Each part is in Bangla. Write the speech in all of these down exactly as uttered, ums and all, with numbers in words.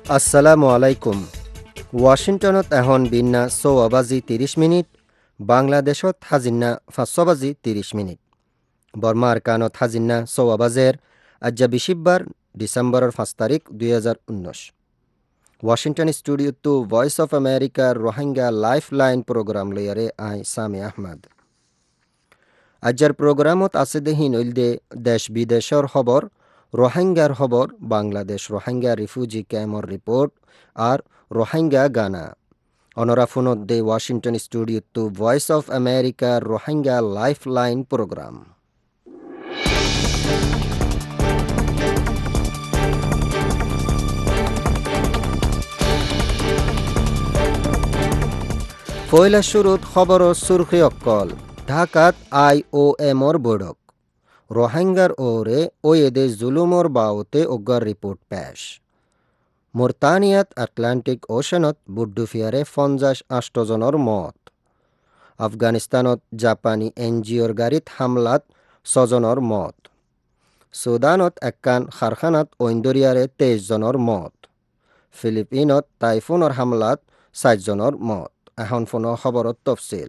আসসালামু আলাইকুম। ওয়াশিংটনত এখন বিন্না ছয় বাজি ত্ৰিশ মিনিট, বাংলাদেশত হাজিন্না পাঁচ বাজি ত্ৰিশ মিনিট। বর্মার কানত হাজিন্না ছয় বাজের আজ্জা বিশিববার ডিসেম্বরের পাঁচ তারিখ দুই হাজার উনিশ। Washington studio to voice of আমেরিকার রোহিঙ্গা লাইফ লাইন প্রোগ্রাম লইয়ারে আই সামি আহমদ। আজ্জার প্রোগ্রামত আছে দেহি নইলদে দেশ বিদেশর খবর, রোহিঙ্গার খবর, বাংলাদেশ রোহিঙ্গা রিফিউজি ক্যাম্পর রিপোর্ট আর রোহিঙ্গা গানা। অনরা ফোনত দে Washington studio to voice of আমেরিকার রোহিঙ্গা লাইফ লাইন প্রোগ্রাম। পয়লা শুরুত খবর সুরখি অক্কল ঢাকাত আই ও এমর বৈঠক, রোহিঙ্গার ওরে ওয়েদে জুলুমর বাউতে অগ্গার রিপোর্ট পেশ। মোরতানিয়াত আটলান্টিক ওশানত বুড্ডুফিয়ারে পঞ্চাশ আষ্টজনের মত। আফগানিস্তানত জাপানি এনজিওর গাড়িত হামলাত ছজনের মত। সুদানত একান কারখানাত ঐন্দরিয়ারে তেইশ জনের মত। ফিলিপিনত টাইফুনের হামলাত ষাট জনের মত। এখন ফোন খবরত তফসিল।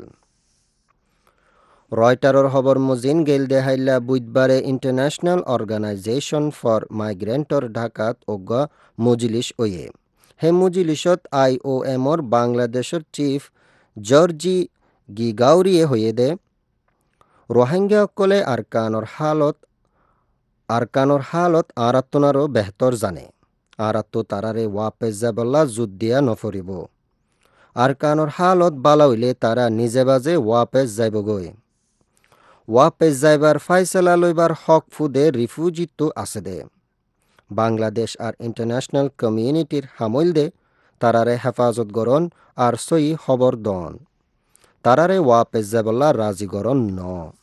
রয়টারের খবর মুজিন গেল দেহাইলা বুধবারে ইন্টারন্যাশনাল অর্গানাইজেশন ফর মাইগ্রেন্টর ঢাকাত অজ্ঞা মজলিস ওয়ে। হে মজলিসত আই ও এমর বাংলাদেশের চিফ জর্জি গিগাউরিয়ে হয়ে দে রোহিঙ্গা অকলে আরকানর হালত আরকানর হালত আরাত্তনারও বেহতর জানে। আরাত্ত তারারে ওয়াপেস যাবল্লা যুদ্ধিয়া নফরিব। আরকানর হালত বালা হইলে তারা নিজে বাজে ওয়াপেস যাইবগৈ। ওয়াপেস যাইবার ফাইসলা লইবার হক ফুদে রিফিউজি তো আছে দে। বাংলাদেশ আর ইন্টারন্যাশনাল কমিউনিটির হামইল দে তারারে হেফাজত গরণ আর সই খবর দন। তারারে ওয়াপেস যাবল্লা রাজি গরণ ন।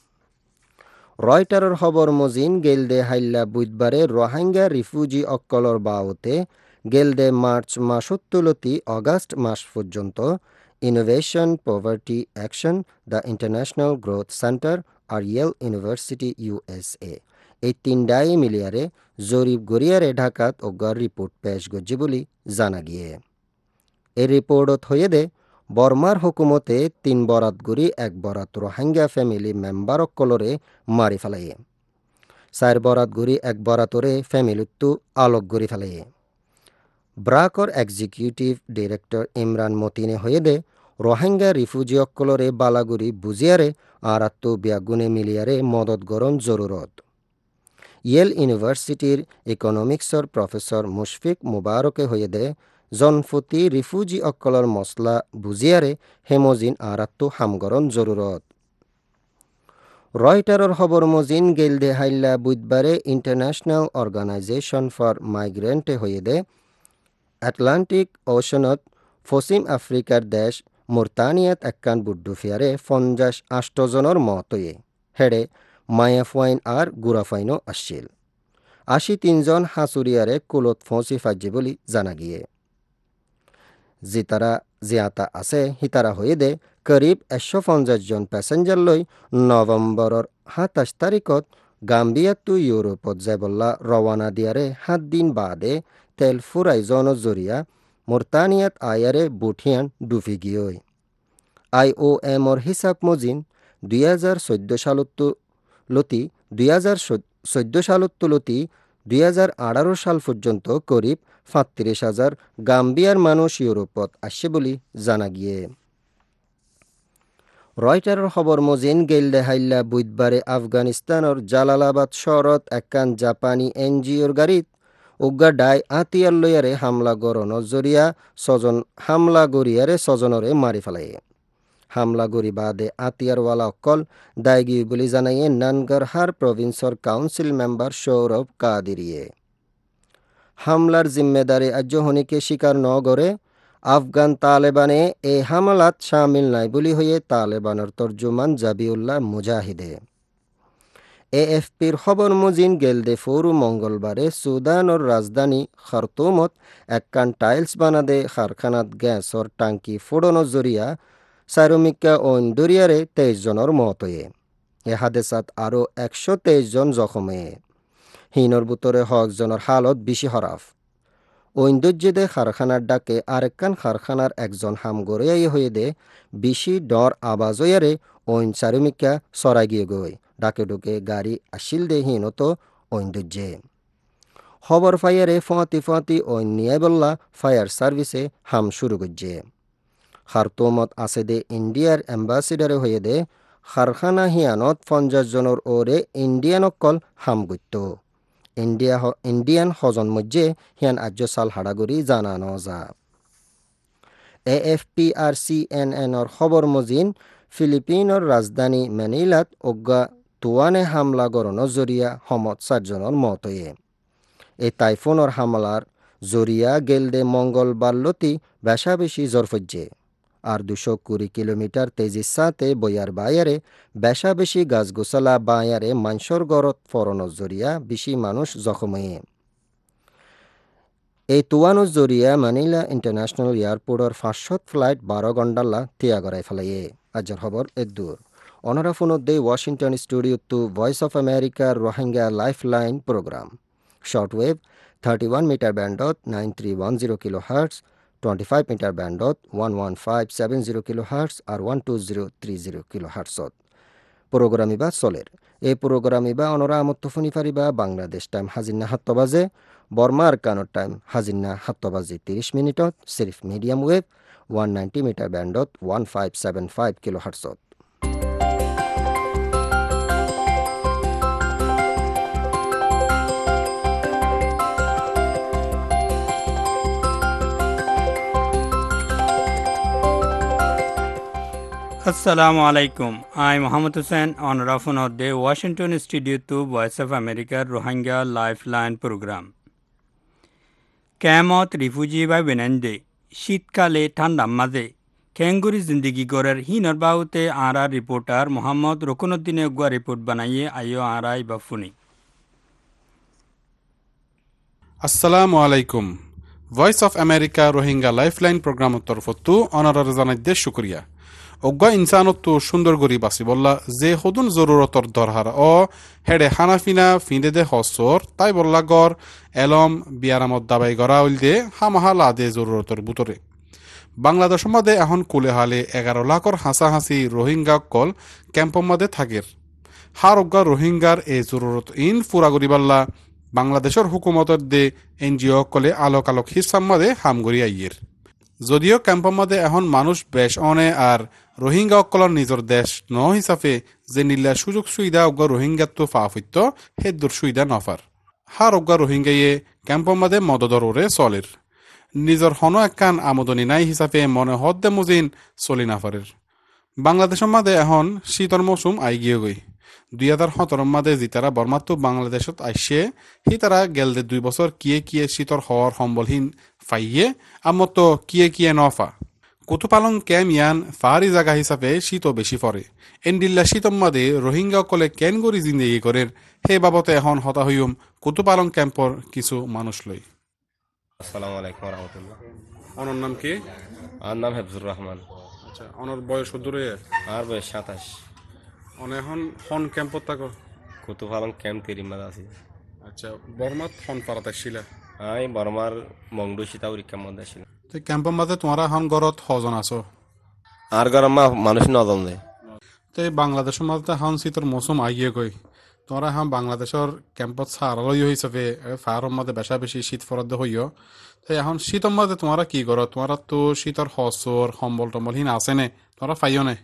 রয়টারের খবর মজিন গেল দে হাইল্লা বুধবারে রোহিঙ্গা রিফিউজি অক্কলর বাউতে গেল দে মার্চ মাসত তুলতি অগাস্ট মাস পর্যন্ত innovation poverty action the international growth centre আর ইয়েল ইউনিভার্সিটি ইউএসএ এই তিনটাই মিলিয়ারে জরিপ গড়িয়ারে ঢাকাত অজ্ঞার রিপোর্ট পেশ গজ্জি বলি জানা গিয়ে। এই রিপোর্টত হয়ে দে বর্মার হুকুমতে তিন বরাত গুড়ি এক বরাত রোহিঙ্গা ফ্যামিলি মেম্বার অক্কলরে মারি ফেলাইয়ে। চার বরাত গুড়ি এক বরাতরে ফ্যামিলিত্তু আলোক গড়ি ফেলাইয়ে। ব্রাকর এক্সিকিউটিভ ডিরেক্টর ইমরান মতিনে হয়ে দে রোহিঙ্গা রিফিউজি অক্কলরে বালাগুড়ি বুঝিয়ারে আর আত্ম ব্যাগুনে মিলিয়ারে মদত গরণ জরুরত। ইয়েল ইউনিভার্সিটির ইকোনমিক্সর প্রফেসর মুশফিক মুবারকে হয়ে দে জনফতি রিফিউজি অক্কলর মশলা বুঝিয়ারে হেমোজিন আর আত্ম হামগরণ জরুরত। রয়টারের খবর মজিন গেল দে হাইল্লা বুধবারে ইন্টারন্যাশনাল অর্গানাইজেশন ফর মাইগ্রেন্টে হয়ে দে আটলান্টিক ওশনত পশ্চিম আফ্রিকার দেশ মোরতানিয়াত একান বুড্ডুফিয়ারে পঞ্চাশ আষ্টজনের মতয়ে হেডে মায়াফাইন আর গুরাফাইনও আসছিল। আশি তিনজন হাসুরিয়ারে কুলত ফসি ফাজ্জি বলি জানা গিয়ে। জিতারা জিয়াতা আছে হিতারা হয়ে দে করিব একশো পঞ্চাশ জন প্যাসেঞ্জার লই নভেম্বরের সাতাশ তারিখত গাম্বিয়া টু ইউরোপত যাবল্লা রওয়ানা দিয়ারে সাত দিন বাদে তেল ফুরাইজন জরিয়া মোরতানিয়াত আয়ারে বুঠিয়ান ডুফি গিয়ে। আই ও এমর হিসাব মজিন দুই হাজার চোদ্দ সালত লতি দুই হাজার চোদ্দ সালত তুলতি দুই হাজার আঠারো সাল পর্যন্ত করিব সাঁত্রিশ হাজার গাম্বিয়ার মানুষ ইউরোপত আসছে বলি জানা গিয়ে। রয়টারের খবর মজিন গেল দেহাইল্লা বুধবারে আফগানিস্তানের জালালাবাদ শহরত একান জাপানি এনজিওর গাড়িত উগ্গা ডাই আতিয়ার লইয়ারে হামলা গরণ জরিয়া ছজন হামলা গড়িয়ারে ছজনরে মারি ফেলাইয়ে। হামলা গড়ি বাদে আতিয়ারওয়ালা অকল দায়গি বলি জানাইয়ে নানগরহার প্রভিন্সর কাউন্সিল মেম্বার সৌরভ কাদিরিয়ে। হামলার জিম্মেদারি আজ্জহনিকে স্বীকার ন করে আফগান তালেবানে এ হামলাত শামিল নাই বলি হয়ে তালেবানের তর্জমান জাবিউল্লাহ মুজাহিদে। এএফপির খবর মুজিন গেলদে ফৌরু মঙ্গলবারে সুদানের রাজধানী খার্তুমত একখান টাইলস বানাদে কারখানাত গ্যাসর টাঙ্কি ফোড়নো জরিয়া সাইরমিকা ও ইন্দুরিয়ারে তেইশ জনের মত হয়ে। এ হাদেসাত আরও একশো তেইশ জন জখম হয়ে। হিনর বুতরে হক জনের হালত বেশি হরাফ। ঐন্দর্যদে কারখানার ডাকে আরেকখান কারখানার একজন হাম গড়িয়াই হয়ে দে বেশি ডর আবাজ হইয়ারে ঐন চারুমিকা সরাই গিয়ে গই ডাকে ডুকে গাড়ি আসিল দে হীনত ঐন্দর্যে খবর ফায়ারে ফোঁয়াতি ফোঁয়াতি ঐন নিয়ে বললা ফায়ার সার্ভিসে হাম শুরু করছে খার্তমত আছে দে ইন্ডিয়ার অ্যাম্বাসিডারে হয়ে দে কারখানা হিয়ানত পঞ্চাশ জনের ওরে ইন্ডিয়ান অকল হাম গত্য ইন্ডিয়া ইন্ডিয়ান হজন মধ্যে হিয়ান আর্য সাল হাড়াগুড়ি জানানো যা এ এফ পি আর সি এন এনর খবর মজিন ফিলিপিনের রাজধানী ম্যানিলাত অজ্ঞা তোয়ানে হামলা গড়ানোর জরিয়া সমত চারজনের মত হয়ে এই টাইফুনের হামলার জরিয়া গেলদে মঙ্গলবার লতি বেশা বেশি জরফজ্জে আর দুশো কুড়ি কিলোমিটার তেজির সাথে বইয়ার বায়ারে বেশা বেশি গাছগোছালা বায়ারে মানসর গড়ত ফরণর জরিয়া বেশি মানুষ জখম হয়ে এই তুয়ানোর জরিয়া মানিলা ইন্টারন্যাশনাল এয়ারপোর্টর পাঁচশত ফ্লাইট বারো ঘন্টাল্লা তিয়া গড়াই ফেলাইয়ে আজর খবর এদূর অনরা ফোনত দে Washington studio to voice of আমেরিকার Rohingya life line program shortwave thirty one metre ব্যান্ডত nine three one zero kilo hertz twenty-five metre ব্যান্ডত one one five seven zero kilohertz আর one two zero three zero কিলোহার্টজত প্রোগ্রাম ইবা চলের এই প্রোগ্রাম ইবা অনরা আমত্ত ফোনি পারিবা বাংলাদেশ টাইম হাজিন্না সাত বাজে বর্মার কানোর টাইম হাজিন্না সাত বাজে তিরিশ মিনিটত সিরিফ medium wave one ninety metre ব্যান্ডত one five seven five কিলোহার্টজত Assalamu alaikum. I am Muhammad Hussain on Rafun of the Washington Studio to Voice of America Rohingya Lifeline Program. Kamot refugee by Benende, শীতকালে ঠান্ডার মাঝে ক্যাঙ্গুরি জিন্দগি গড়ের হিনর বাহুতে আরা রিপোর্টার মোহাম্মদ রকুনুদ্দিনে গুয়া রিপোর্ট বানাইয়ে আইও আরাই বাফুনি। আসসালামু আলাইকুম। Voice of America Rohingya lifeline প্রোগ্রামের তরফতো অনারার জানাইতে শুকরিয়া। অজ্ঞা ইনসানতো সুন্দর গরি বাসি বললা যে হদুন জরুরতর দরহার ও হেডে হানাফিনা ফিঁদে দে হসর তাই বললা গড় এলম বিয়ারামত দাবাই গড়া উল দে হামাহা লাদে জরুরতর বুতরে বাংলাদেশ মাদে এখন কুলে হালে এগারো লাখর হাসা হাসি রোহিঙ্গা কল ক্যাম্পর মাদে থাকের হার অজ্ঞা রোহিঙ্গার এ জরুরত ইন ফুরা গরি বাল্লা বাংলাদেশের হুকুমতের দে এনজিও কলে আলোক আলোক হিসাম মাদে হামগরি আইয়ের যদিও ক্যাম্পর মাদে এখন মানুষ বেশ অনে আর রোহিঙ্গা অকলর নিজের দেশ ন হিসাবে যে নিলা সুযোগ সুবিধা অজ্ঞা রোহিঙ্গাত তো ফাফিত্য হেদুর সুবিধা নফার হার অজ্ঞা রোহিঙ্গাইয়ে ক্যাম্পর মাদে মদদর ওরে চলের নিজের হন একখান আমদনি নাই হিসাবে মনে হদ্দে মুজিন চলি নাফারের বাংলাদেশের মাদে এখন শীতর মৌসুম আই গিয়ে গই দুই হাজার সতেরো মাদে জিতারা বর্মাত্ম বাংলাদেশত আইসে সি তারা গেলদে দুই বছর কিয়ে কিয়ে শীতর হওয়ার সম্বলহীন ফাইয়ে আমত কিয়ে কিয়ে নফা কুতুপালং ক্যাম ইয়ান ফারি জায়গা হিসাবে শীতও বেশি পড়ে এন্ডিল্লা শীতম মাদে রোহিঙ্গা কলে কেন গরি জিন্দেগি করেন হে বাবতে এখন হতা হইম কুতুপালং ক্যাম্পর কিছু মানুষ লই। আসসালামু আলাইকুম রহমতুল্লাহ। অনর নাম কি? আমার নাম হেফজুর রহমান। আচ্ছা, অনর বয়স দূরে? আর বয়স সাতাশ। অন এখন হন ক্যাম্পত থাকো? কুতুপালং ক্যাম্প তিরিমাদ আছি। আচ্ছা, বর্মাত হন পারাত আসছিলা? আমি বর্মার মংডু সীতাউরি ক্যাম্পত আসছিলাম। তো ক্যাম্পর মাঝে তোমারা এখন ঘরত হজন আছো? আর গরম মা মানুষ নজন দেয়। তো এই বাংলাদেশের মাঝে এখন শীতর মৌসুম আইয়ে গই তোমরা এখন বাংলাদেশের ক্যাম্পত সারালয় হিসাবে ফায়ারের মাঝে বেশা বেশি শীত ফরাদ্দ হইও তো এখন শীতের মাঝে তোমরা কি করো? তোমরা তো শীতর হসর সম্বল টম্বল হিন আছে নে তোমরা পাইও নে?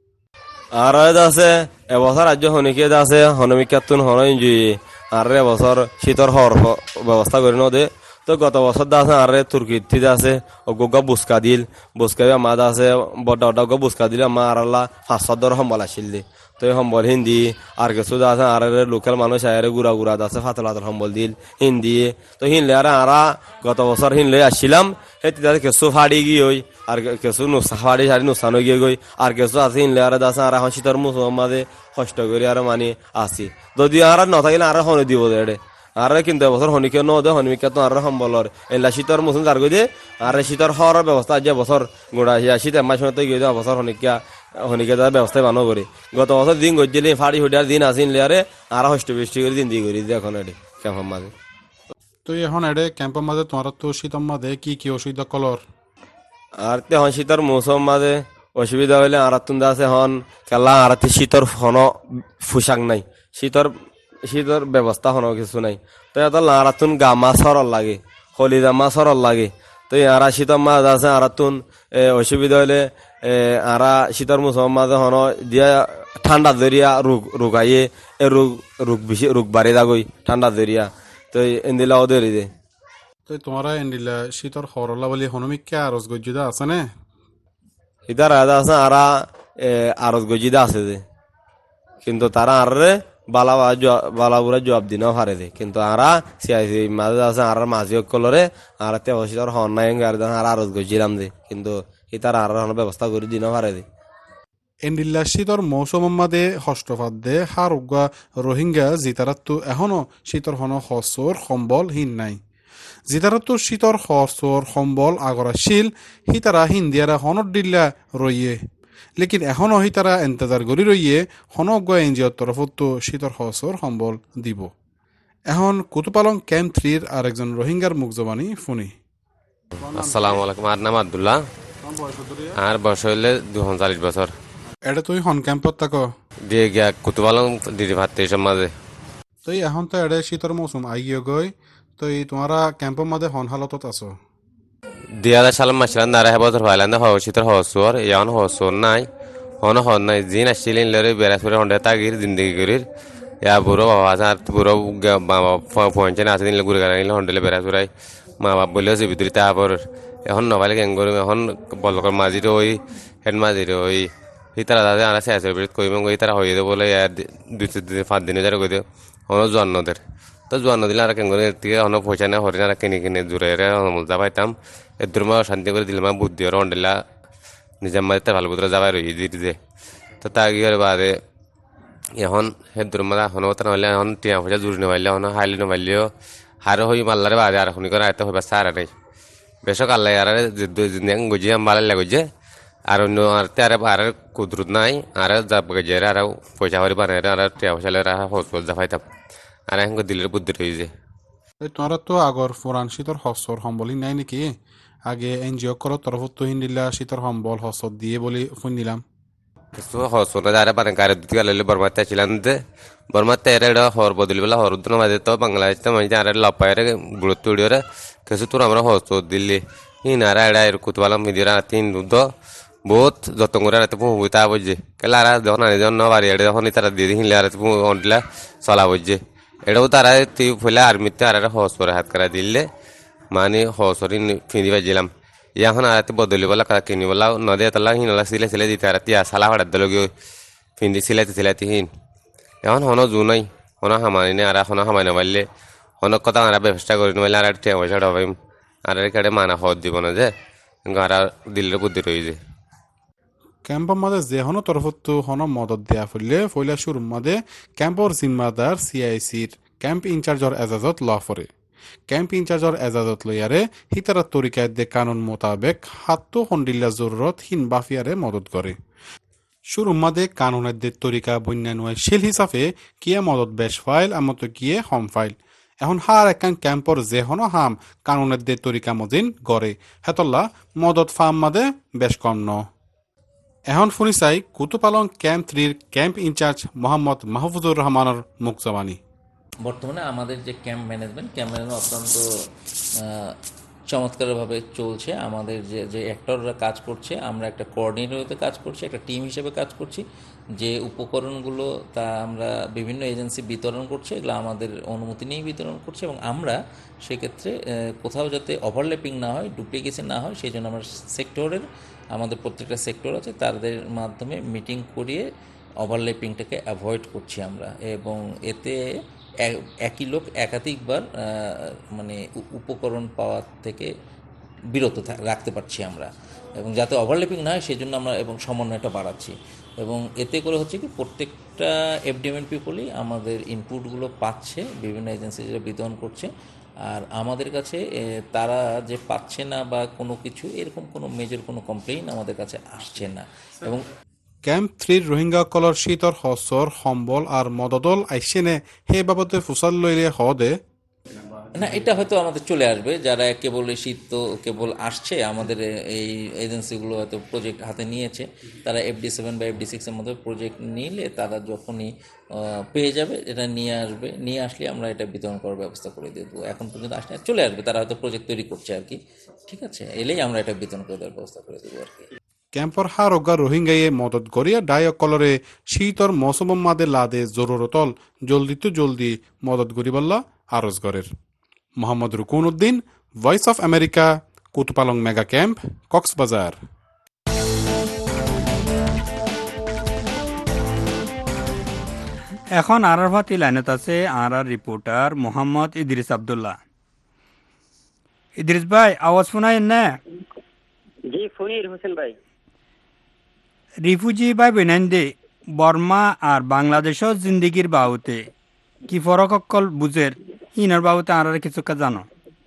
আর আছে এবছর রাজ্য হনিকে আছে হনমিকাতুন হন ইঞ্জুই আর এবছর শীতর হর ব্যবস্থা করে নদে তো গত বছর দা আছে আর তুর্কির আছে অগা বুসকা দিল বুসকা মাদ আছে বড় বড় বুসকা দিলে মা আর আল্লাহ পাঁচ সাত দর সম্বল আসিল দি তো সম্বল হিন্দি আর কিছু আছে আর লোকাল মানুষ আরে গুড়া গুড়া আছে ফাতল ফাতল সম্বল দিল হিন্দি তো হিনলে আর আরা গত বছর হিনলে আসছিলাম সেই তাদের কিছু ফাড়ি গিয়ে ওই আর কিছু নুসা ফাড়ি সারি নুসান গিয়ে গই আর কিছু আছে হিনলে আর আছে আর এখন শীতর মুসলমান মাঝে কষ্ট করি আর মানে আসি যদি আর নথাকিলে আর হনে দিব দেড়ে আর কিন্তু এবছর হনিকে ন দে হনিকা তো আর সম্বলর এলা শীতর মৌসুম যার গই দে আর শীতর হওয়ার ব্যবস্থা যে বছর গোড়া শীত এমাস মতো গিয়ে দে বছর হনিকা হনিকে তার ব্যবস্থা বানো করি গত বছর দিন গজিলে ফাড়ি ফুটার দিন আসিনলে আরে আর হষ্ট বৃষ্টি করে দিন দিয়ে করি এখন এটি কেমন মাঝে। তো এখন এডে ক্যাম্পের মাঝে তোমার তো শীতম মাঝে কি কি অসুবিধা কলর? আর তে হন শীতর মৌসুম মাঝে অসুবিধা হইলে আর তুন আছে হন কেলা আর শীতর হন পোশাক নাই, শীতর শীতর ব্যবস্থা হন কিছু নাই। তো এত আর তুন গামা সরল লাগে, হলি জামা সরল লাগে। তো আর শীতর মাঝ আছে আর তুন অসুবিধা হইলে আরা শীতর মৌসুম মাঝে হন দিয়া ঠান্ডা জরিয়া রোগ রোগাইয়ে এ রোগ রোগ বেশি রোগ বাড়ি যাগই ঠান্ডা জরিয়া। তো এন্দিলাও ধরি দে। তো তোমরা এন্ডিলা শীতর হরলা বলি হনুমিকা আরজ গজ্জুদা আছে না? ইতার রাজা আছে আরা আরজ গজিদা আছে যে, কিন্তু তারা আরে বালা বালা বুড়া জবাব দিনও পারে দে, কিন্তু আরা সিয়াসি মাঝে আছে আর মাঝি কলরে আর তে অসিতর হন নাই আর আর আরজ গজিরাম দে, কিন্তু ইতার আর ব্যবস্থা করে দিনও পারে দে। এন্ডিল্লা শীতর মৌসুম মাদে হষ্টপাত দে হার উগা রোহিঙ্গা জিতারাত এখনো শীতর হন হসর সম্বল হিন নাই। জিতারাত শীতর হসর সম্বল আগরা শিল হিতারা হিন্দিয়ারা হনত দিল্লা রইয়ে, লেকিন এখনো হিতারা এন্তেজার গড়ি রইয়ে হনজ্ঞ এনজিওর তরফত শীতর হসর সম্বল দিব। এখন কুতুপালং ক্যাম্প থ্রির আরেকজন রোহিঙ্গার মুখজবানি শুনি। আসসালামু আলাইকুম, আর নাম আব্দুল্লাহ, আর বয়স হইলে দুই চল্লিশ বছর। এটা তুই হন ক্যাম্পত থাক দিয়ে গিয়া কুতুবালং দিদি ভাত এইসব মাঝে। তুই এখন তো এডে শীতর মৌসুম আইয় গই, তুই তোমারা ক্যাম্পের মাঝে হন হালতত আছো। দুই হাজার সাল মাসিলাম দাঁড়া হে বছর হইলাম শীতর হসর এখন হসর নাই, হন হন নাই জিন আসছিলেন লরে বেড়াছুরে হন্ডে তাগির জিন্দগি করির ইয়া বুড়ো বাবা আছে আর বুড়ো পঞ্চে আছে নিলে ঘুরে গাড়ি নিলে হন্ডেলে বেড়াছুরাই মা বাপ বলেও যে ভিতরে তারপর এখন নবালে কেন করি এখন বলকর মাঝির ওই হেড মাঝির ওই সি তারা দাদা আর শেষ বিরত করিব ওই তারা হয়ে দেবো বলে দুই দিন পাঁচ দিনে যারা কই দেব হন জোয়ান নদের। তো জোয়ান দিলে আর কেন করে থেকে হন পয়সা না হরিণ আর কিনে কিনে জুড়ে মজা পাইতাম এর মা শান্তি করে দিলাম বুদ্ধি আর হন্ডেলা নিজের মাঝে ভালো বুদ্ধরা যাবাই রই দিতে। তো তা কি করে বাদে এখন হেদুর মাদা এখন তারা হইলে এখন টিয়া পয়সা জুড়ি নেবাইলে এখন হাইলে নেবাইলেও হারে হই মাল্লারে বাদে আর শুনি করে আয়তো হইবা সারা নেই বেশক আল্লাহ আর গজি মালাল্লা গজে আর অন্য আর তার আর কুদরত নাই আর যাব গজে আর পয়সা হরি বানাই আর টিয়া পয়সা লে হস যা পাইতাম আর এখন দিলের বুদ্ধি রয়েছে। তোমারা তো আগর পুরান শীতর হসর সম্বলই নাই নাকি? আগে এনজিও করার তরফত তো হিন্দিলা শীতর সম্বল হসর দিয়ে বলি শুনিলাম। হসর যারা মানে গাড়ি দুটি গালে বর্মাতে ছিলাম দে বর্মাতে এরা হর বদলি বেলা হর উদ্দিন মাঝে তো বাংলাদেশ তো মানে আর লপায়ের গুরুত্ব উড়িয়ে কিছু তোর আমরা হসর দিল্লি হিন আর এরা এর কুতবালাম মিদিরা তিন দুধ বহুত যত্ন করে রাতে পুঁ তা বুঝছে কেলা আর যখন আনি যখন বাড়ি এড়ে যখন তারা দিয়ে হিনলে আর অন্টিলা চলা বুঝছে এটাও তারা তুই ফেলে আর্মিতে আর হস করে হাত করা দিলে মানে হসরি ফিরি বাজিলাম এখন আর বদলি বলা কিনি বলা নদী তালা হিনলা সিলে সিলে দিতে আর তিয়া সালা হঠাৎ দিল গিয়ে ফিন্দি সিলাইতে সিলাইতে হিন এখন হন জু নাই হন হামানি নেই আর হন হামাই নামাইলে হনক কথা আর ব্যবস্থা করে নামাইলে আর টিয়া পয়সা ঢাবাইম আর কেটে মানা হদ দিব না যে আর দিল্লির বুদ্ধি রয়েছে। ক্যাম্পের মাঝে যে হন তরফত হন মদত দেয়া ফুললে ফইলা শুরুর মাঝে ক্যাম্পর জিম্মাদার সিআইসির ক্যাম্প ইনচার্জর এজাজত ল ফরে ক্যাম্প ইনচার্জর এজাজত লইয়ারে হিতারা তরিকায় দে কানুন মোতাবেক হাত্তো হন্ডিল্লা জরুরত হিন বাফিয়ারে মদত করে। শুরুর মাঝে কানুনের দে তরিকা বন্যানুয় শিল হিসাবে কিয়ে মদত বেশ ফাইল আমতো কিয়ে হম ফাইল এখন হার একান ক্যাম্পর যে হন হাম কানুনের দে তরিকা মজিন গড়ে হেতল্লা মদত ফার্ম মাদে বেশ কম ন। এখন শুনি চাই কুতুপালং ক্যাম্প থ্রির ক্যাম্প ইনচার্জ মোহাম্মদ মাহফুজুর রহমানের মুখজবানি। বর্তমানে আমাদের যে ক্যাম্প ম্যানেজমেন্ট ক্যাম্প ম্যানেজমেন্ট অত্যন্ত চমৎকারভাবে চলছে। আমাদের যে যে অ্যাক্টররা কাজ করছে আমরা একটা কোঅর্ডিনেটরতে কাজ করছি, একটা টিম হিসেবে কাজ করছি। যে উপকরণগুলো তা আমরা বিভিন্ন এজেন্সি বিতরণ করছে, এগুলো আমাদের অনুমতি নিয়েই বিতরণ করছে এবং আমরা সেক্ষেত্রে কোথাও যাতে ওভারল্যাপিং না হয়, ডুপ্লিকেশন না হয় সেই জন্য আমরা সেক্টরের আমাদের প্রত্যেকটা সেক্টর আছে তাদের মাধ্যমে মিটিং করিয়ে ওভারল্যাপিংটাকে অ্যাভয়েড করছি আমরা এবং এতে একই লোক একাধিকবার মানে উপকরণ পাওয়ার থেকে বিরত রাখতে পারছি আমরা এবং যাতে ওভারল্যাপিং না হয় সেই জন্য আমরা এবং সমন্বয়টা বাড়াচ্ছি এবং এতে করে হচ্ছে কি প্রত্যেকটা এফডিএমএন পিপলই আমাদের ইনপুটগুলো পাচ্ছে, বিভিন্ন এজেন্সি যেটা বিতরণ করছে আর আমাদের কাছে তারা যে পাচ্ছে না বা কোনো কিছু এরকম কোনো মেজর কোনো কমপ্লেইন আমাদের কাছে আসছে না। এবং ক্যাম্প থ্রির রোহিঙ্গা কলর শীতর হসর সম্বল আর মদদল আইসেনে সেই বাবদে ফুসাল লইলে হ দে না, এটা হয়তো আমাদের চলে আসবে। যারা কেবল এই শীত তো কেবল আসছে, আমাদের এই এজেন্সিগুলো হয়তো প্রজেক্ট হাতে নিয়েছে, তারা এফডি সেভেন বা এফডি সিক্সের মধ্যে প্রজেক্ট নিলে তারা যখনই পেয়ে যাবে এটা নিয়ে আসবে, নিয়ে আসলে আমরা এটা বিতরণ করার ব্যবস্থা করে দেবো। এখন পর্যন্ত আসলে চলে আসবে, তারা হয়তো প্রজেক্ট তৈরি করছে আর কি, ঠিক আছে, এলেই আমরা এটা বিতরণ করে দেওয়ার ব্যবস্থা করে দেবো আর কি। ক্যাম্পর হারোগা রোহিঙ্গায়ে মদত গরিয়া ডাই অকলরে শীতর মৌসুম মাদে লাদে জরুরতল জলদি তো জলদি মদত গরিবাল্লা আরজ গরের। Mohammad Rukun Uddin, voice of America, Kutupalong mega camp, Cox's Bazar. এখন আরার ভাতি লাইনত আছে আরার রিপোর্টার মোহাম্মদ ইদ্রিস আব্দুল্লাহ। ইদ্রিস ভাই, আওয়াজ শোনায় না? জি ফনির হোসেন ভাই। রিফিউজি ভাই বেনাইন্দে বর্মা আর বাংলাদেশও জিন্দিগির বাউতে কি ফরক অকল বুঝের হিনার বাউতে আর কিছু কা জানো?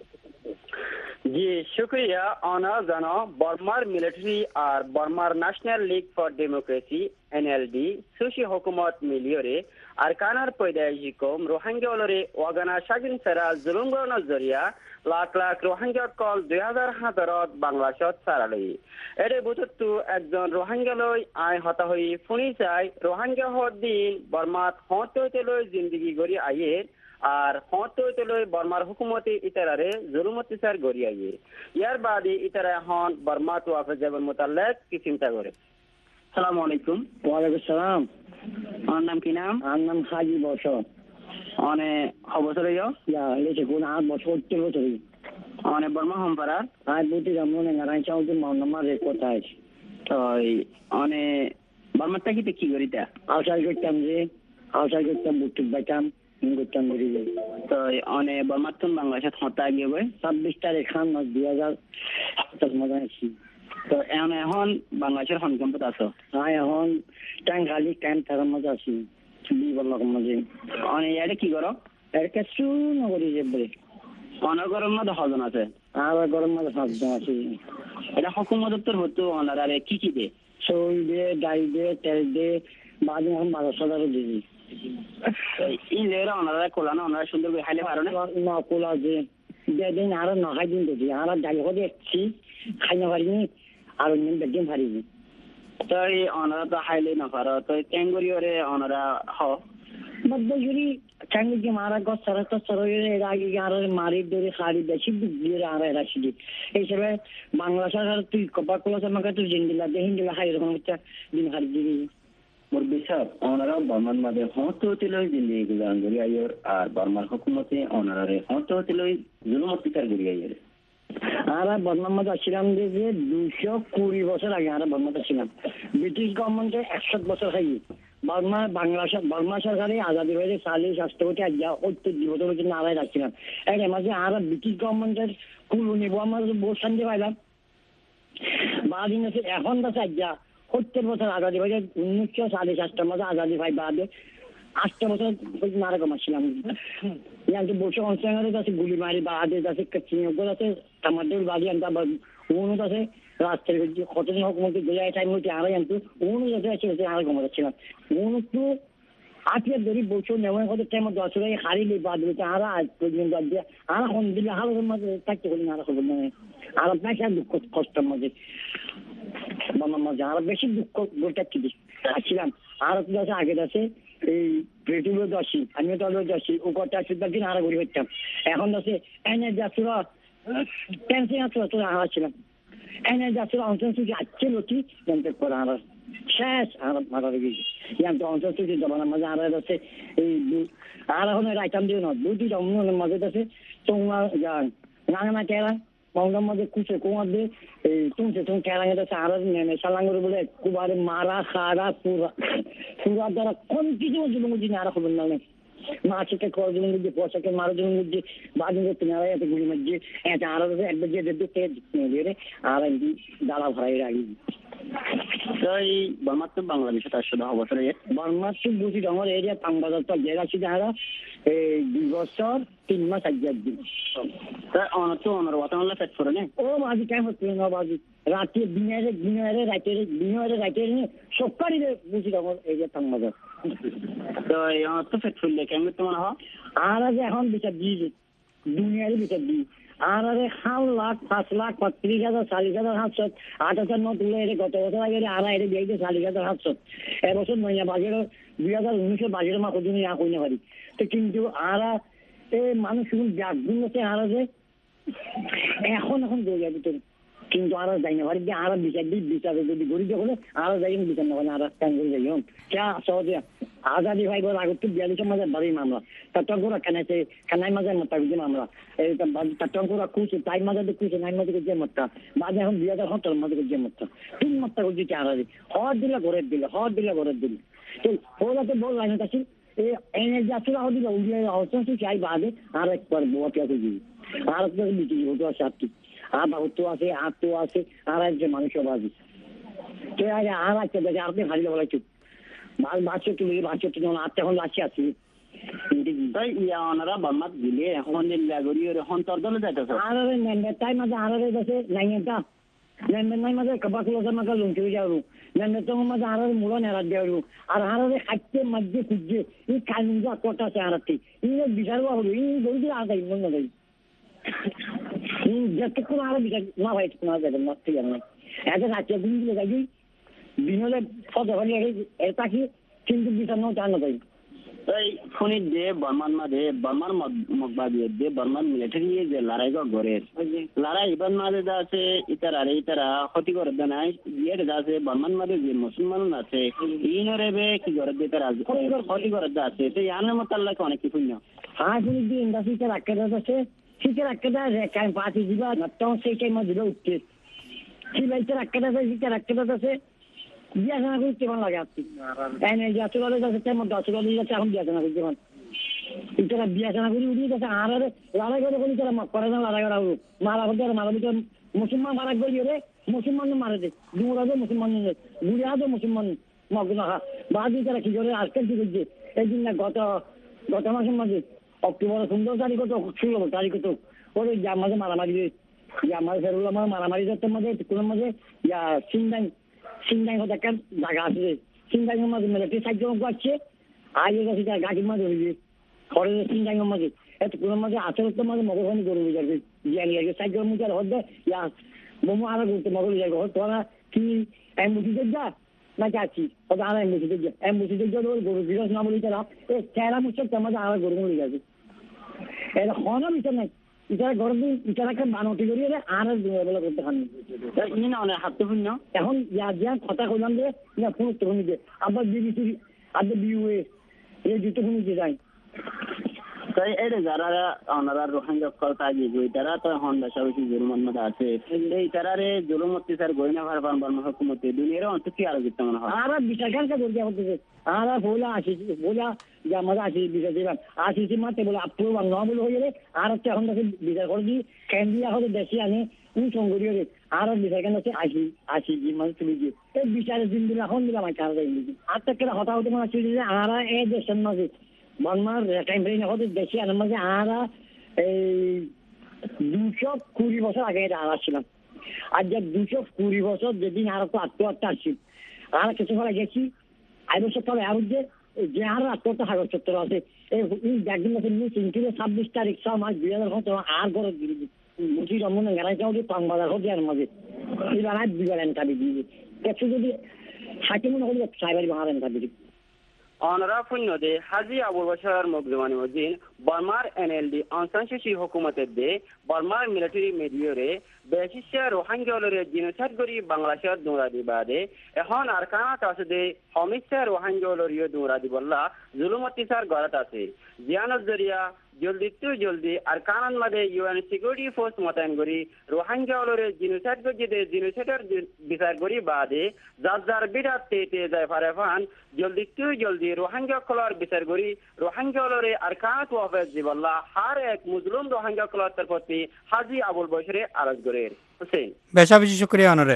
জি শুক্রিয়া। অনা জানো বর্মার মিলিটারি আর বর্মার national league for democracy NLD সুশি হুকুমত মিলিয়রে আর কানার পয়দায়ী কম রোহিঙ্গা অলরে ওয়াগানা স্বাধীন সেরা জুলুম গণর জরিয়া লাখ লাখ রোহিঙ্গা কল দুই হাজার সাতরত বাংলাদেশত সারালি এরে বুতু একজন রোহিঙ্গা লই আই হতা হই ফুনি চাই রোহিঙ্গা হর দিন বর্মাত হতে হতে লই জিন্দগি গড়ি আইয়ে আর হতে হতে লই বর্মার হুকুমতে ইতারারে জুলুম অত্যাচার গড়ি আইয়ে ইয়ার বাদে ইতারা হন বর্মাত ওয়াফে যাবার মোতাল্লাক কি চিন্তা করে। সালামু আলাইকুম। ওয়ালাইকুম সালাম। আমার নাম কি নাম? আমার নাম হাজি বছর। অনেক বছর ইয়া এসে কোন আট বছর উঠতে বছর অনেক বর্মা হম পারার আজ বুঝতে যাবো না নারায়ণ চাউদ্দিন মাওনামার রে কোথায় তো অনেক বর্মারটা কি কি করিতা আউসাই করতাম যে আউসাই করতাম বুটুক বাইতাম করতাম বেরিয়ে তো অনেক বর্মার বাংলাদেশে হতা গিয়ে ছাব্বিশ তারিখ খান মাস দুই হাজার সাতাশ মজা আছি। তো এখন এখন বাংলাদেশের হন ক্যাম্পত আছো? হ্যাঁ এখন ট্যাঙ্ক খালি ক্যাম্প থাকার মজা আছি দুই বললাম মাঝে। অনেক ইয়ারে কি করো? এর কিছু নগরী যাবে অনেক গরম মধ্যে হজন আছে আর গরম মধ্যে সাতজন আছে। এটা হুকুমত তোর হতো অনারে কি কি দে? চৌল দিয়ে ডাই দিয়ে তেল দিয়ে বাজে এখন বারো হাজারও দিবি ই লেরা ওনারা কোলানো ওনারা সুন্দর করে খাইলে পারো না কোলা যে দিন আরো নখাই দিন দেখি আর ডালি করে দেখছি খাই না পারিনি আর অন্য বেদিন পারিনি তো ওনারা তো খাইলে না পারো তো ট্যাঙ্গুরিওরে ওনারা হ বদ্ধজুরি ট্যাঙ্গুরি মারা গছ সারা তো সরয়ের এর আগে আর মারি ধরে খাড়ি বেশি দিয়ে আর এরা শিখি এই হিসেবে বাংলা সরকার তুই কপা কোলা আমাকে তুই জিন্দিলা দেহিন দিলা খাই এরকম একটা দিন হারি দিবি মোর বিশ্বাস ওনারা বর্মান মাঝে হতে হতে লই জিন্দিগি গুজান করি আইয়র আর বর্মার হুকুমতে ওনারে হতে হতে লই জুলুম অত্যাচার করি আইয়র। আর বর্মার মধ্যে আসছিলাম যে দুইশো কুড়ি বছর আগে আর বর্মাতে ছিলাম ব্রিটিশ গভর্নমেন্টে একশো বছর খাই বর্মা বাংলাদেশ বর্মা সরকারে আজাদি হয়েছে চালিশ রাষ্ট্রপতি আজ উত্তর জীবনের জন্য আড়াই রাখছিলাম এর মাঝে আর ব্রিটিশ গভর্নমেন্টের কুলু নিব আমার বহু শান্তি পাইলাম বাদিন আছে এখন আছে আজ সত্তর বছর আজাদি হয়েছে উনিশশো সাড়ে সাতটার মধ্যে আজাদি ভাই বাদে আটটা বছর মারা কমাচ্ছিলাম ইয়াকে বসে অঞ্চলের কাছে গুলি মারি বা আদের কাছে চিহ্নগুলো আছে আমাদের বাড়ি আনতে আবার উনুত আছে রাস্তার কতদিন হুকুমতে জেলায় টাইম হচ্ছে আড়াই আনতো উনুত আছে আড়াই কমাচ্ছিলাম উনুত তো আজকে ধরি বছর নেওয়ার কত টাইম দশ টাকা হারিয়ে বাদ দিতে আর আজ পর্যন্ত দিয়ে আর এখন দিলে হালের মাঝে থাকতে পারি না আর খবর নেই আর আপনাকে আর দুঃখ কষ্টের মাঝে আমার মাঝে আর বেশি দুঃখ গোটা কি আসছিলাম আর আছে আগে আছে এই পেটুলো দশি আমিও তো দশি ও কটা সুদ্ধা দিন আরো ঘুরে হচ্তাম এখন আছে এনে যাচ্ছিল টেনশন আসছিল তো আসছিলাম এনে যাচ্ছিল অঞ্চল সুখী আসছে লতি জানতে করে আর শেষ আর মারা গেছে জানতো অঞ্চল সুখী জমানার মাঝে আর আছে এই আর এখন আইটাম দিয়ে না দুটি জমনের মাঝে আছে তোমার রাঙানা কেরা মঙ্গার মধ্যে কুচে কুমার দিয়ে এই তুমছে তুমি কেরাঙে আছে আর নেমে সালাঙ্গর বলে কুবারে মারা খারা পুরা পুরা দ্বারা কোন কিছু জীবন আর খবর না মাছকে করার জন্য যে পোশাকে মারার জন্য যে বাজে করতে না এত গুলি মধ্যে এত আর একবার যে দেখতে দিয়ে আর দাঁড়া ভরাই রাখি তাই বর্মার তো বাংলাদেশে তার সাথে অবসরে বর্মার তো বুঝি আমার এরিয়া পাংবাজার তো জেলা ছিল যারা এই দুই বছর তিন মাস আগে দিন তা অনার তো অনার ওয়াতামাল্লা ফেট করে না ও বাজি কেন হচ্ছে না বাজি রাতে দিনের দিনের রাতের দিনের রাতের সবকারই বুঝি আমার এরিয়া পাংবাজার তো অনার তো ফেট ফুললে কেমন তোমার হয় আর আজ এখন বিচার দিয়ে দুনিয়ারই ভিতর দিই আর আরে সাত লাখ পাঁচ লাখ পঁয়ত্রিশ হাজার চাল্লিশ হাজার সাতশো আট হাজার ন তুলে এটা গত বছর আগে আর এটা দিয়েছে চাল্লিশ হাজার সাতশো এবছর নয়া বাজেটের দুই হাজার উনিশের বাজেটের মা কদিন ইয়া কই না পারি তো কিন্তু আর এই মানুষ জাগুন আছে আর যে এখন এখন দৌড়িয়া ভিতরে কিন্তু আর যাই না পারি আর বিচার দিই বিচার যদি গরিব হলে আর যাই বিচার না আর কান করে যাই হোক কে সহজে আজাদি ভাই বল আগত বিয়াল্লিশের মাঝে বাড়ি মামলা তার কানাইছে কানাই মাঝে মতা বুঝে মামলা এই তার কুছে তাই মাঝে কুছে নাই মাঝে যে মতা মাঝে এখন দুই হাজার সতেরো মাঝে যে মতা তিন মতা করছি চারাদি হর দিলে ঘরের দিলে হর দিলে ঘরের দিলে তো ওলাতে বল রাইন কাছে এই এনে যাত্রা হদি উড়িয়ে অবস্থা চাই বাদে আর একবার বোয়াতে আছে জি আর একবার বিটি হতো সাতটি আর বাহুত্ব আছে আত্ম আছে আর একজন মানুষও বাজি তো আর একটা দেখে আপনি হারিয়ে বলা চুপ বাচ্চা তুলে বাচ্চা তুলে আটটা এখন বাচ্চা আছি তাই ইয়া ওনারা বাম্মাত দিলে এখন লাগরি এখন তোর দলে যাইতেছে আর নেন তাই মাঝে আর আছে নাই এটা নেন নাই মাঝে কবা কিলো জমা কাল লুন চলে যাও নেন তো মাঝে আর মুলো নেরা দেও আর আর খাইতে মধ্যে খুঁজে এই কানুনটা কোটা চারাতি এই বিচারবা হলো এই বলতে আগাই মন না এই যত কোন আর বিচার না ভাই কোন আর যাবে না ঠিক আছে এটা রাতে দিন দিলে যাই বিনোলে ফটো হলি এটা কি কিন্তু বিচার না জানো ভাই তাই ফোনে দে বর্মান মাঝে বর্মান মগবাদি দে বর্মান মিলিটারি যে লড়াই করে লড়াই এবার মাঝে যা আছে ইতার আরে ইতারা ক্ষতি করে দেয় নাই ইয়ের যা আছে বর্মান মাঝে যে মুসলমান আছে ইনরে বে কি করে দে তারা ক্ষতি করে দেয় আছে তো ইয়ানের মতো আল্লাহ অনেক কিছু না হ্যাঁ শুনি দি ইন্ডাস্ট্রিতে রাখতে আছে ঠিক রাখতে দেয় কাই পাঁচি দিবা নটাও সেই টাইম দিবে উঠতে কি বাইতে রাখতে আছে ঠিক রাখতে আছে বিয়াশনা করি কেমন লাগে আপনি এনে যাচ্ছে বলে যাচ্ছে তেমন দশ বলে যাচ্ছে এখন বিয়াশনা করি কেমন ইতারা বিয়াশনা করি উঠিয়ে যাচ্ছে আর লড়াই করে বলি তারা করে না লড়াই করা হোক মারা হতে আর মারা ভিতরে মুসলমান মারা গলি রে মুসলমান মারা দে দুরা দে মুসলমান ঘুরে দে মুসলমান মগ্ন হা বাদি তারা কি করে আজকাল কি করছে এই দিন না গত গত মাসের মাঝে অক্টোবর সুন্দর তারিখ তো ষোলো তারিখ তো ওই যার মাঝে মারামারি আমার ফেরুল আমার মারামারি যাচ্ছে মাঝে কোন মাঝে ইয়া সিংদাং সিংদাং হতে একটা জায়গা আছে সিংদাংয়ের মাঝে মিলিটারি সাইকেল আছে আগে গেছে তার গাড়ির মাঝে হয়েছে খরচের সিংদাংয়ের মাঝে এত কোনো মাঝে আচরণের মাঝে মগরখানি গরু যাবে জিয়ানি আগে সাইকেল মুখে আর হতে ইয়া মোমো আরো করতে মগর যাবে তোরা কি অ্যাম্বুসিতে যা না যাচ্ছি ওটা আর অ্যাম্বুসিতে যা অ্যাম্বুসিতে যা ওই গরু বিরস না বলি তারা এই চেহারা মুখে তার মাঝে আর গরু মরে যাবে এটা হওয়া বিচার নাই ইতারা ঘর দিন ইতারাকে বানটি করিয়ে আর বেলা করতে পারেন ই না অনেক হাতে শূন্য এখন ইয়া যা কথা কইলাম যে না ফোন তখন যে আবার বিবিসি আবার বিউএ এই দুটো ফোন যে যায় তাই এটা যারা ওনারা রোহিঙ্গা কথা যে তারা তো এখন বেশি জুলুমের মধ্যে আছে এই তারারে জুলুম অত্যাচার গয়না ভার বান হুকুমতে দুনিয়ার অন্ত কি আরো দিতে মনে হয় আর বিচার কার কাছে দেওয়া হচ্ছে আর বলা আসি বলা যে আমরা আসি বিচার দিলাম আসি মাত্র বলে আপনি ন বলে হয়ে গেলে আর হচ্ছে এখন তাকে বিচার করে দিই ক্যান্ডিয়া হলে দেশে আনে উনি সঙ্গরীয় রে আর বিচার কেন হচ্ছে আসি আসি যে মানে তুলে দিয়ে এই বিচারের দিন দিলে এখন দিলাম আমি কার আর তাকে হতা হতে মনে হচ্ছে যে আর এই দেশের মাঝে বর্মার টাইম ফ্রেম হতে দেশে আনার মাঝে আর এই দুশো কুড়ি বছর আগে এটা আর ছিলাম আর যে দুশো কুড়ি বছর যেদিন আর তো আত্মহত্যা আসছি আর কিছু ফলে গেছি আই বছর পরে আর যে যে আর আত্মহত্যা কাগজ চত্বর আছে এই একদিন আছে নিউজ ইন্টিরিয়ার ছাব্বিশ তারিখ ছ মাস দুই হাজার সতেরো আর করে মুচি রমন গাড়াই যাও পাং বাজার হতে আর মাঝে এবার আর দুবার এনকাবি দিয়ে কিছু যদি থাকে মনে হলে সাইবারি বাহার এনকাবি অনরা ফুন্নদে হাজি আবুল বশর মগজমানি মজিন বর্মার এনএলডি অনসানশি হুকুমতের দে বর্মার মিলিটারি মেডিওরে বেশিসা রোহিঙ্গালরে জিনোসাইড করি বাংলাদেশের দৌড়াদি বাদে এখন আরকানাত আছে দে হমিসা রোহিঙ্গালরিও দৌড়াদি বললা জুলুম অত্যাচার গড়াত আছে জিয়ানত জরিয়া জলদি টু জলদি আরকানান মাদে ইউএন সিকিউরিটি ফোর্স মোতায়েন করি রোহিঙ্গালরে জিনোসাইড করি দে জিনোসাইডের বিচার করি বাদে যার যার বিরাট তেতে যায় ফারে ফান জলদি টু জলদি রোহিঙ্গা কলার বিচার করি রোহিঙ্গালরে আরকানাত ওয়াফেজ দিবল্লা হার এক মুজলুম রোহিঙ্গা কলার তরফতি হাজি আবুল বশরে আরজ করে হুসেন বেশা বেশি শুকরিয়া অনরে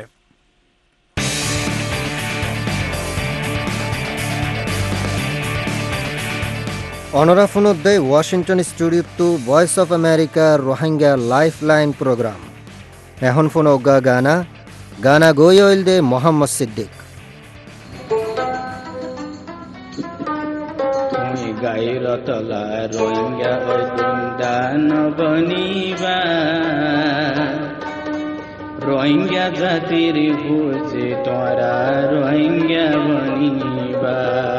অনরা ফোনদে Washington studio to voice of America Rohingya lifeline program এখন ফোন অজ্ঞা গানা গানা গইল দে মোহাম্মদ সিদ্দিক গাইরতলা রোহিঙ্গা ওই দুন্দান বনিবা রোহিঙ্গা জাতির বুঝে তোরা রোহিঙ্গা বনিবা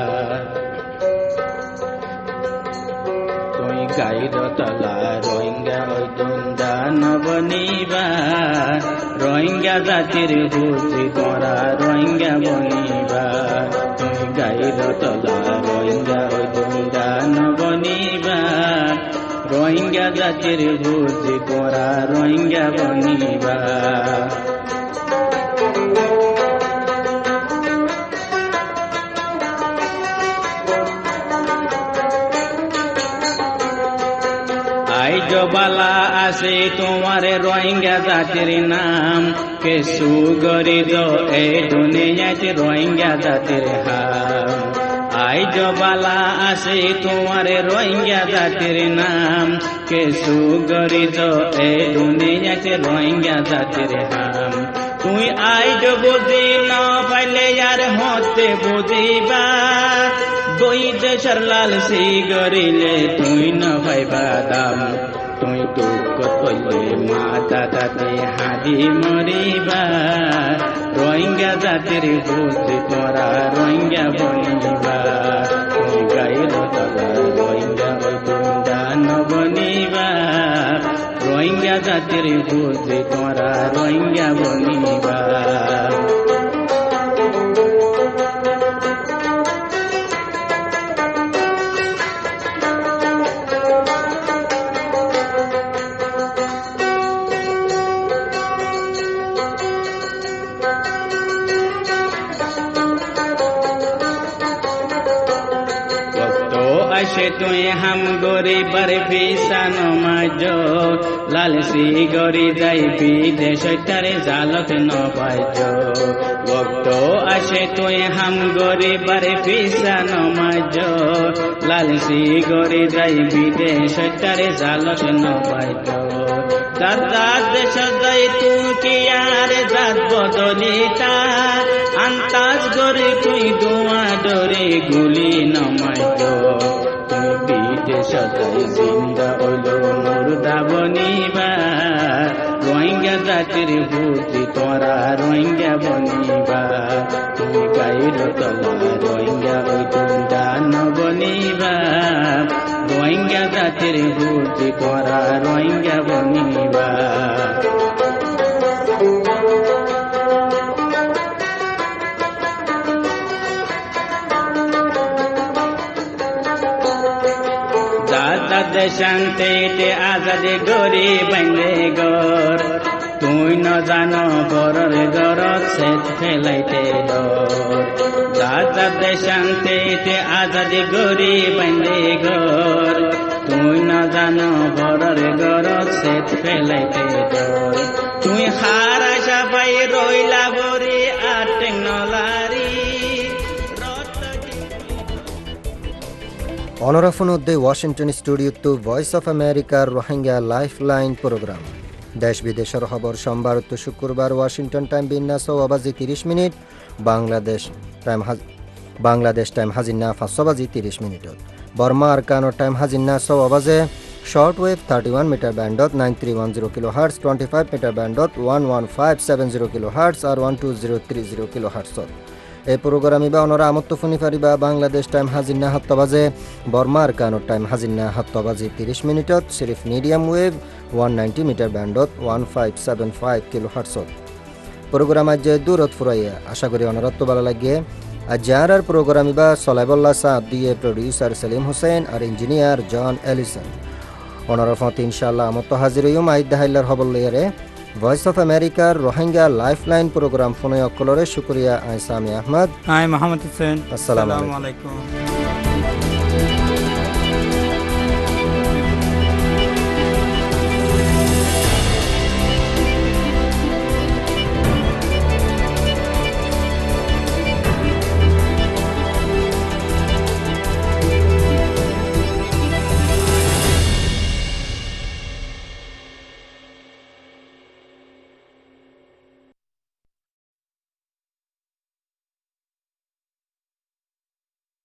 তুই গাইরতলা রোহিঙ্গা ওই দুন্দান বনিবা রোহিঙ্গা জাতির বুঝে তোরা রোহিঙ্গা বনিবা তুই গাইরতলা রোহিঙ্গা ওই দুন্দান বনিবা রোহিঙ্গা জাতির বুঝে তোরা রোহিঙ্গা বনিবা বালা আছে তোমার রোহিঙ্গা জাতির নাম কেসু গরিদ এই দুনিয়াতে রোহিঙ্গা জাতির হাম আইজ বালা আছে তোমার রোহিঙ্গা জাতির নাম কেসু গরিদ এই দুনিয়াতে রোহিঙ্গা জাতির হাম তুই আইজ বুঝি ন পাইলে আর হতে বুঝিবা দুই দেশের লাল সি গরিলে তুই ন পাইবা দাম তুই দুঃখ কইলে মাতা তাতে হাদি মরিবা রোহিঙ্গা জাতির বুঝি তোরা রোহিঙ্গা বনিবা তুই গাইল তলা রোহিঙ্গা ওই দুন্দান বনিবা রোহিঙ্গা জাতির বুঝি তোরা রোহিঙ্গা বনিবা তুই হাম গরিবার ভিসান মাজ লালসি গরি যাই বিদেশ তারে জালত ন পাইজ ভক্ত আসে তুই হাম গরিবার ভিসান মাজ লালসি গরি যাই বিদেশ তারে জালত ন পাইজ দাদা দেশ যাই তুই কি আর জাত বদলিতা আন্তাজ গরি তুই দোয়া ডরে গুলি নমাইজ বিদেশ যাই জিন্দা হইল মুর্দা বনিবা রোহিঙ্গা জাতির বুঝি তোরা রোহিঙ্গা বনিবা তুই গাইল তলা রোহিঙ্গা ওই দুন্দান বনিবা রোহিঙ্গা জাতির বুঝি তোরা রোহিঙ্গা বনিবা শান্তিতে আজাদি গরি বান্ধে গর তুই ন জানো বরর গরত সেত ফেলাইতে ডর দাদা শান্তিতে আজাদি গরি বান্ধে গর তুই ন জানো বরর গরত সেত ফেলাইতে ডর তুই হারা সবাই রইলা বরি আর টেকনোলারি অনরাফনউদ্দে Washington studio to voice of আমেরিকার রোহিঙ্গা লাইফলাইন প্রোগ্রাম দেশ বিদেশের খবর সোমবার তো শুক্রবার ওয়াশিংটন টাইম বিন্যাস বাজি তিরিশ মিনিট বাংলাদেশ টাইম বাংলাদেশ টাইম হাজিনা পাঁচশো বাজি তিরিশ মিনিটত বর্মা আরকানো টাইম হাজিনা সৌ বাজে short wave thirty one metre ব্যান্ডত nine three one zero kilo hertz twenty five metre ব্যান্ডত one one five seven zero kilo hertz আর one two zero three zero kilo হার্টসত এই প্রোগ্রামে বা অনরা আমত্ত ফোনি পারিবা বাংলাদেশ টাইম হাজিনা সাতটা বাজে বর্মা আরকানোর টাইম হাজিনা সাতটা বাজি তিরিশ মিনিটত সিরিফ medium wave one ninety metre ব্যান্ডত one five seven five kilo হার্টসত প্রোগ্রাম আজ দূরত ফুরাইয়া আশা করি অনরত্ব ভালো লাগিয়ে আর যার প্রোগ্রামে বা সলাইবুল্লাহ সাহ দিয়ে প্রডিউসার সেলিম হোসেন আর ইঞ্জিনিয়ার জন এলিসন অনরফ ইনশাআল্লাহ আমত্ত হাজির হইম আইদ দাহাইলার হবল লইয়ারে ভয়েস অফ আমেরিকার রোহিঙ্গা লাইফলাইন প্রোগ্রাম ফোনে অকলরে শুক্রিয়া আই সামি আহমদ আই মোহাম্মদ হোসেন আসসালামু আলাইকুম।